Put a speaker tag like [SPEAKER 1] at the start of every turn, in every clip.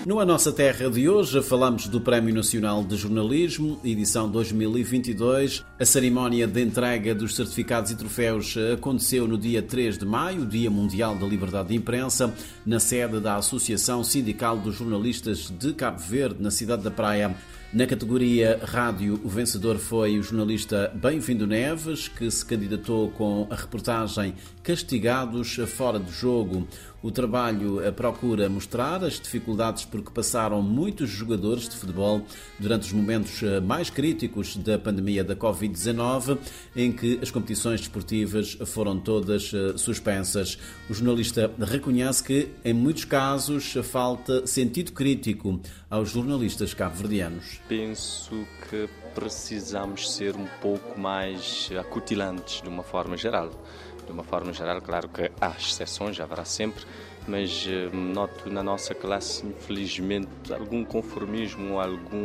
[SPEAKER 1] No A Nossa Terra de hoje falamos do Prémio Nacional de Jornalismo, edição 2022. A cerimónia de entrega dos certificados e troféus aconteceu no dia 3 de maio, Dia Mundial da Liberdade de Imprensa, na sede da Associação Sindical dos Jornalistas de Cabo Verde, na cidade da Praia. Na categoria Rádio, o vencedor foi o jornalista Bem-vindo Neves, que se candidatou com a reportagem Castigados Fora de Jogo. O trabalho procura mostrar as dificuldades por que passaram muitos jogadores de futebol durante os momentos mais críticos da pandemia da Covid-19, em que as competições desportivas foram todas suspensas. O jornalista reconhece que, em muitos casos, falta sentido crítico aos jornalistas cabo-verdianos.
[SPEAKER 2] Penso que precisamos ser um pouco mais acutilantes, de uma forma geral. De uma forma geral, claro que há exceções, haverá sempre, mas noto na nossa classe, infelizmente, algum conformismo,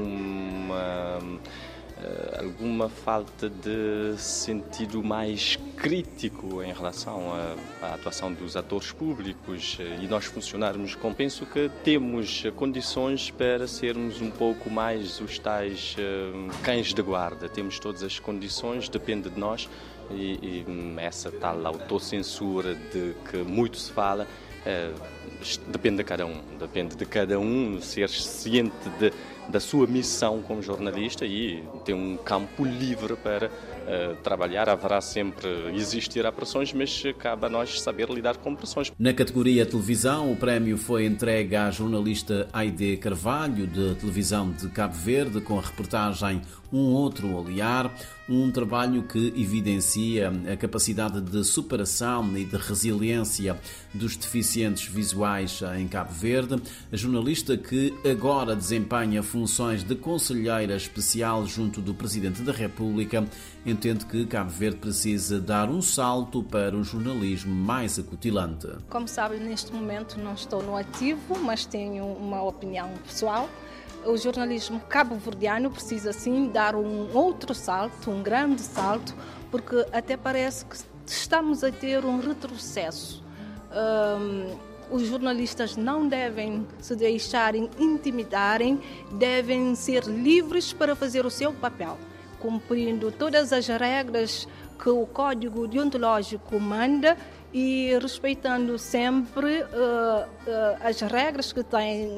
[SPEAKER 2] alguma falta de sentido mais crítico em relação à atuação dos atores públicos, e nós funcionarmos, penso que temos condições para sermos um pouco mais os tais cães de guarda. Temos todas as condições, depende de nós, e essa tal autocensura de que muito se fala, depende de cada um ser ciente da sua missão como jornalista e ter um campo livre para trabalhar. Haverá sempre existir pressões, mas cabe a nós saber lidar com pressões.
[SPEAKER 1] Na categoria televisão, o prémio foi entregue à jornalista Aide Carvalho, de televisão de Cabo Verde, com a reportagem Um Outro Olhar, um trabalho que evidencia a capacidade de superação e de resiliência dos deficientes visuais em Cabo Verde. A jornalista, que agora desempenha funções de conselheira especial junto do Presidente da República, entende que Cabo Verde precisa dar um salto para um jornalismo mais acutilante.
[SPEAKER 3] Como sabe, neste momento não estou no ativo, mas tenho uma opinião pessoal. O jornalismo cabo-verdiano precisa sim dar um outro salto, um grande salto, porque até parece que estamos a ter um retrocesso. Os jornalistas não devem se deixarem intimidarem, devem ser livres para fazer o seu papel, cumprindo todas as regras que o Código Deontológico manda e respeitando sempre as regras que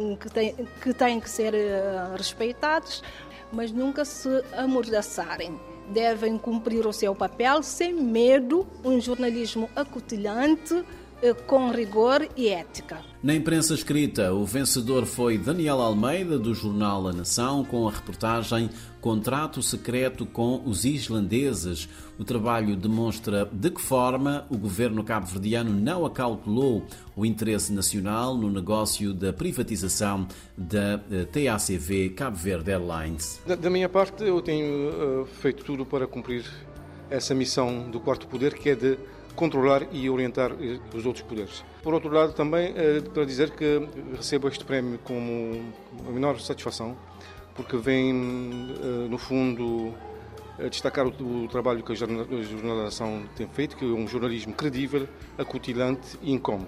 [SPEAKER 3] têm que ser respeitadas, mas nunca se amordaçarem. Devem cumprir o seu papel sem medo, um jornalismo acutilante, com rigor e ética.
[SPEAKER 1] Na imprensa escrita, o vencedor foi Daniel Almeida, do jornal A Nação, com a reportagem Contrato Secreto com os Islandeses. O trabalho demonstra de que forma o governo cabo-verdiano não acautelou o interesse nacional no negócio da privatização da TACV Cabo Verde Airlines.
[SPEAKER 4] Da minha parte, eu tenho feito tudo para cumprir essa missão do quarto poder, que é de controlar e orientar os outros poderes. Por outro lado, também para dizer que recebo este prémio como a menor satisfação, porque vem, no fundo, destacar o trabalho que a Jornal da Nação tem feito, que é um jornalismo credível, acutilante e incómodo.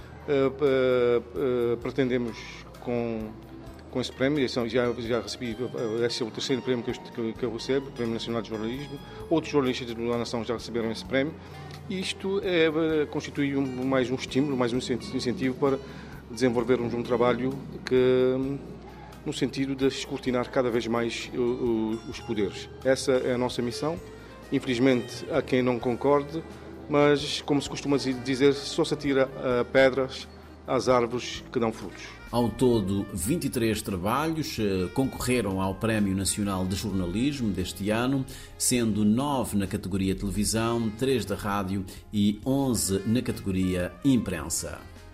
[SPEAKER 4] Pretendemos, com esse prémio, já recebi, esse é o terceiro prémio que eu recebo, o Prémio Nacional de Jornalismo. Outros jornalistas da Nação já receberam esse prémio. Isto constitui mais um estímulo, mais um incentivo para desenvolvermos um trabalho no sentido de escrutinar cada vez mais os poderes. Essa é a nossa missão. Infelizmente, há quem não concorde, mas, como se costuma dizer, só se atira pedras às árvores que dão frutos.
[SPEAKER 1] Ao todo, 23 trabalhos concorreram ao Prémio Nacional de Jornalismo deste ano, sendo 9 na categoria televisão, 3 da rádio e 11 na categoria imprensa.